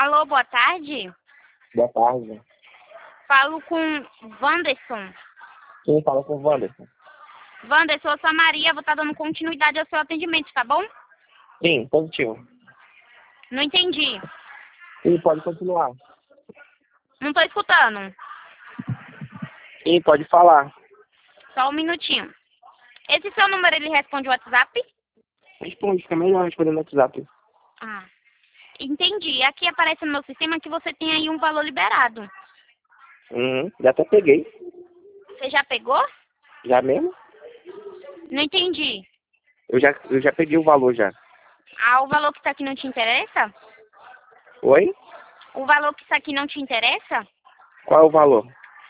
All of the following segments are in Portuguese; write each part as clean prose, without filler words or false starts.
Alô, boa tarde. Boa tarde. Falo com Wanderson. Quem fala com o Wanderson? Wanderson, eu sou a Maria, vou estar dando continuidade ao seu atendimento, tá bom? Sim, positivo. Não entendi. Sim, pode continuar. Não tô escutando. Sim, pode falar. Só um minutinho. Esse seu número, ele responde o WhatsApp? Responde, fica melhor respondendo no WhatsApp. Ah, entendi. Aqui aparece no meu sistema que você tem aí um valor liberado. Já até peguei. Você já pegou? Já mesmo? Não entendi. Eu já peguei o valor já. Ah, o valor que está aqui não te interessa? Oi? O valor que está aqui não te interessa? Qual é o valor?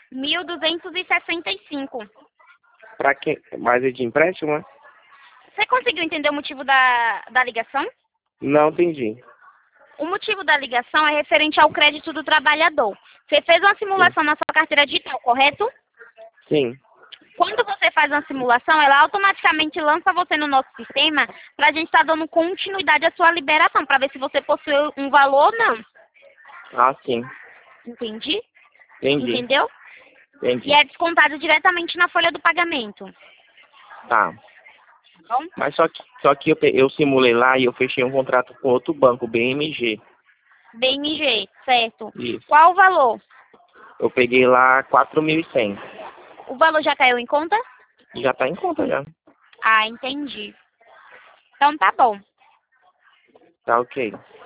1.265. Pra quem? Mais é de empréstimo, né? Você conseguiu entender o motivo da ligação? Não entendi. O motivo da ligação é referente ao crédito do trabalhador. Você fez uma simulação na sua carteira digital, correto? Sim. Quando você faz uma simulação, ela automaticamente lança você no nosso sistema para a gente estar dando continuidade à sua liberação, para ver se você possui um valor ou não. Ah, sim. Entendi? Entendi. Entendeu? Entendi. E é descontado diretamente na folha do pagamento. Tá. Bom? Mas só que eu simulei lá e eu fechei um contrato com outro banco, BMG. BMG, certo. Isso. Qual o valor? Eu peguei lá 4.100. O valor já caiu em conta? Já tá em conta já. Ah, entendi. Então tá bom. Tá ok.